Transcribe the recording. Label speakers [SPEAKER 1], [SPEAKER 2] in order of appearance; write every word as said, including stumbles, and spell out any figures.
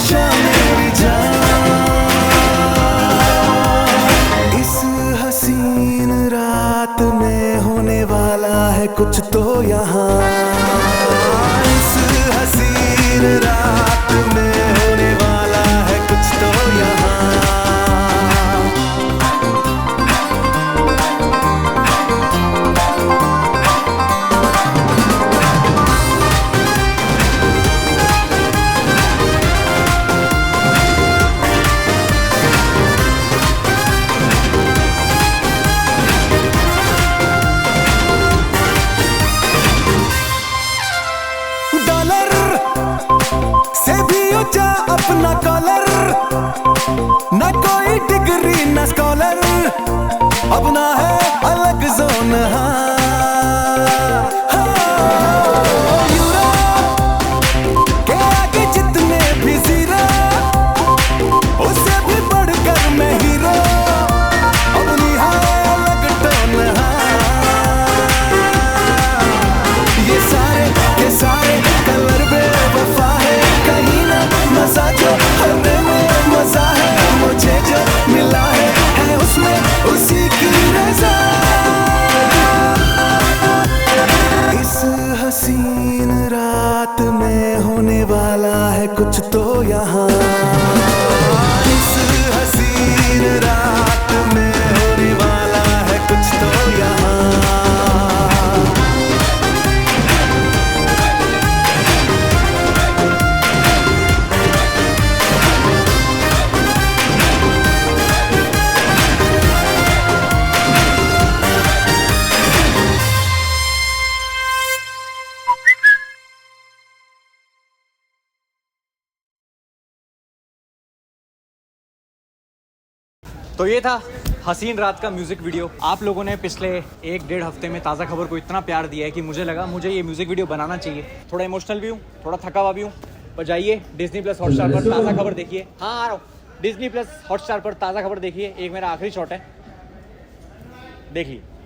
[SPEAKER 1] आशा मेरी जान। इस हसीन रात में होने वाला है कुछ तो यहाँ। इस हसीन रात में होने वाला है कुछ तो यहाँ। अपना कॉलर न कोई डिग्री न स्कॉलर, अपना है अलग जोन। हाँ के आगे जितने भी जीरो उससे भी बढ़कर मैं हीरो, अपनी है अलग टोन। हाँ ये सारे के सारे कलर बेवफा है, कहीं ना मजा जो हमें में मजा है, मुझे जो मिला है, है उसमें उसी की रजा। इस हसीन रात में होने वाला है कुछ तो यहाँ। इस हसीन रात में होने वाला है कुछ तो यहाँ।
[SPEAKER 2] तो ये था हसीन रात का म्यूज़िक वीडियो। आप लोगों ने पिछले एक डेढ़ हफ्ते में ताज़ा खबर को इतना प्यार दिया है कि मुझे लगा मुझे ये म्यूज़िक वीडियो बनाना चाहिए। थोड़ा इमोशनल भी हूँ, थोड़ा थका हुआ भी हूँ। पर जाइए डिज्नी प्लस हॉटस्टार पर ताज़ा खबर देखिए। हाँ आ रहा हूँ, डिज्नी प्लस हॉटस्टार पर ताज़ा खबर देखिए। एक मेरा आखिरी शॉट है, देखिए।